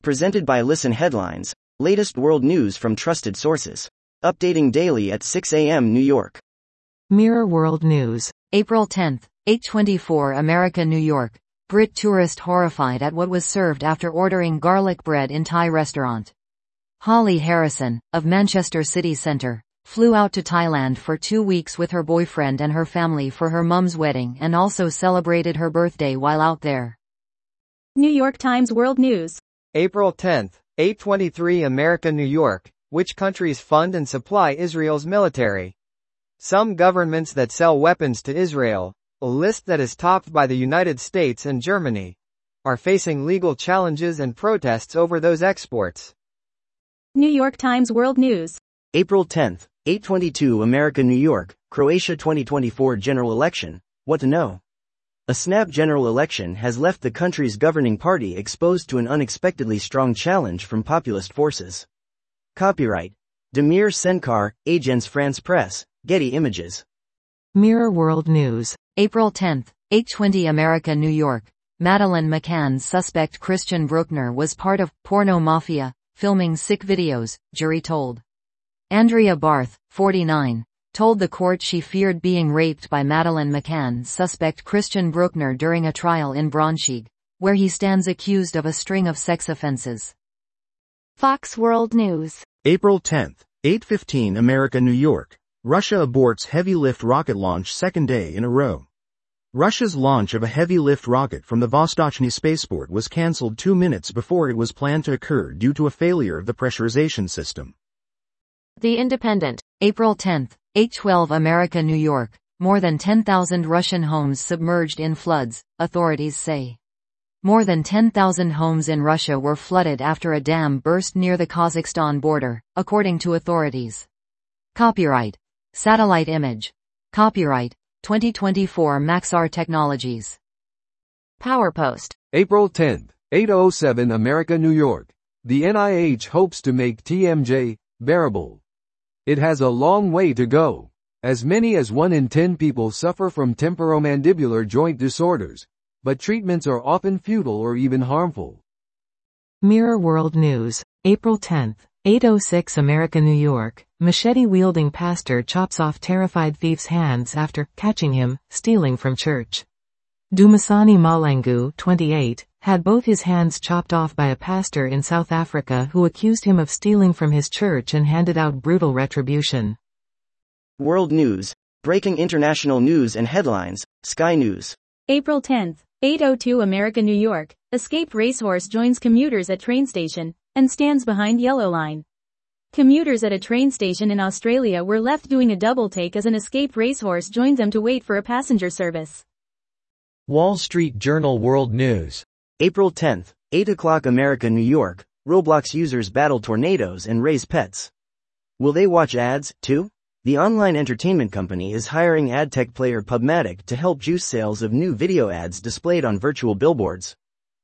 Presented by Listen Headlines, latest world news from trusted sources. Updating daily at 6 a.m. New York. Mirror World News. April 10, 8:24 America, New York. Brit tourist horrified at what was served after ordering garlic bread in Thai restaurant. Holly Harrison, of Manchester city centre, flew out to Thailand for 2 weeks with her boyfriend and her family for her mum's wedding and also celebrated her birthday while out there. New York Times World News. April 10, 8:23 America, New York. Which countries fund and supply Israel's military? Some governments that sell weapons to Israel, a list that is topped by the United States and Germany, are facing legal challenges and protests over those exports. New York Times World News. April 10, 8:22 America, New York. Croatia 2024 general election. What to know? A snap general election has left the country's governing party exposed to an unexpectedly strong challenge from populist forces. Copyright Damir Senkar, Agence France Presse, Getty Images. Mirror World News. April 10, 8:20 America, New York. Madeleine McCann's suspect Christian Bruckner was part of porno mafia, filming sick videos, jury told. Andrea Barth, 49, told the court she feared being raped by Madeleine McCann's suspect Christian Bruckner during a trial in Braunschweig, where he stands accused of a string of sex offenses. Fox World News. April 10, 8:15 America, New York. Russia aborts heavy lift rocket launch second day in a row. Russia's launch of a heavy lift rocket from the Vostochny spaceport was cancelled 2 minutes before it was planned to occur due to a failure of the pressurization system. The Independent. April 10, 8:12 America, New York. More than 10,000 Russian homes submerged in floods, authorities say. More than 10,000 homes in Russia were flooded after a dam burst near the Kazakhstan border, according to authorities. Copyright Satellite Image. Copyright 2024 Maxar Technologies. PowerPost. April 10, 8:07 America, New York. The NIH hopes to make TMJ bearable. It has a long way to go. As many as 1 in 10 people suffer from temporomandibular joint disorders, but treatments are often futile or even harmful. Mirror World News. April 10, 8:06 America, New York. Machete-wielding pastor chops off terrified thief's hands after catching him stealing from church. Dumasani Malangu, 28, had both his hands chopped off by a pastor in South Africa who accused him of stealing from his church and handed out brutal retribution. World News. Breaking international news and headlines. Sky News. April 10, 8:02 America, New York. Escaped racehorse joins commuters at train station and stands behind yellow line. Commuters at a train station in Australia were left doing a double take as an escaped racehorse joined them to wait for a passenger service. Wall Street Journal World News. April 10, 8 o'clock America, New York. Roblox users battle tornadoes and raise pets. Will they watch ads, too? The online entertainment company is hiring ad tech player PubMatic to help juice sales of new video ads displayed on virtual billboards.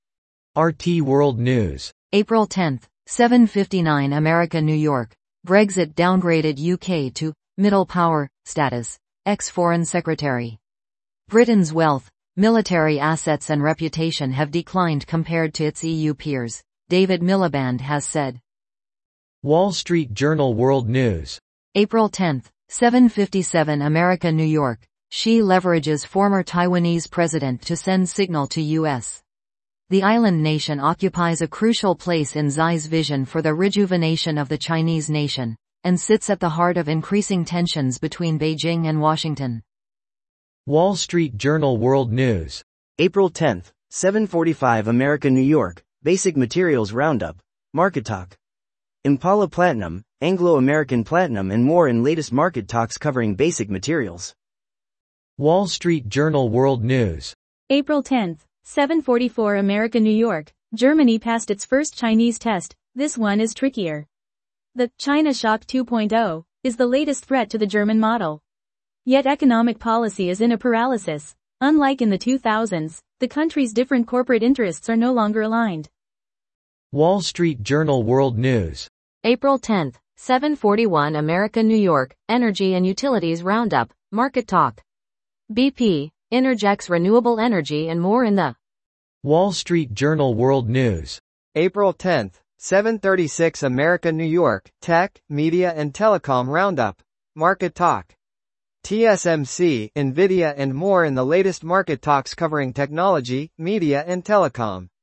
RT World News. April 10, 7:59 America, New York. Brexit downgraded UK to middle power status. Ex-Foreign Secretary. Britain's wealth, military assets and reputation have declined compared to its EU peers, David Miliband has said. Wall Street Journal World News. April 10, 7:57 America, New York. Xi leverages former Taiwanese president to send signal to U.S. The island nation occupies a crucial place in Xi's vision for the rejuvenation of the Chinese nation, and sits at the heart of increasing tensions between Beijing and Washington. Wall Street Journal World News. April 10, 7:45 America, New York. Basic Materials Roundup. Market Talk. Impala Platinum, Anglo-American Platinum and more in latest market talks covering basic materials. Wall Street Journal World News. April 10, 7:44 America, New York. Germany passed its first Chinese test. This one is trickier. The China Shock 2.0 is the latest threat to the German model. Yet economic policy is in a paralysis. Unlike in the 2000s, the country's different corporate interests are no longer aligned. Wall Street Journal World News. April 10, 7:41 America, New York. Energy and Utilities Roundup. Market Talk. BP, Intergex Renewable Energy and more in the Wall Street Journal World News. April 10, 7:36 America New York, Tech, Media and Telecom Roundup. Market Talk. TSMC, Nvidia and more in the latest market talks covering technology, media and telecom.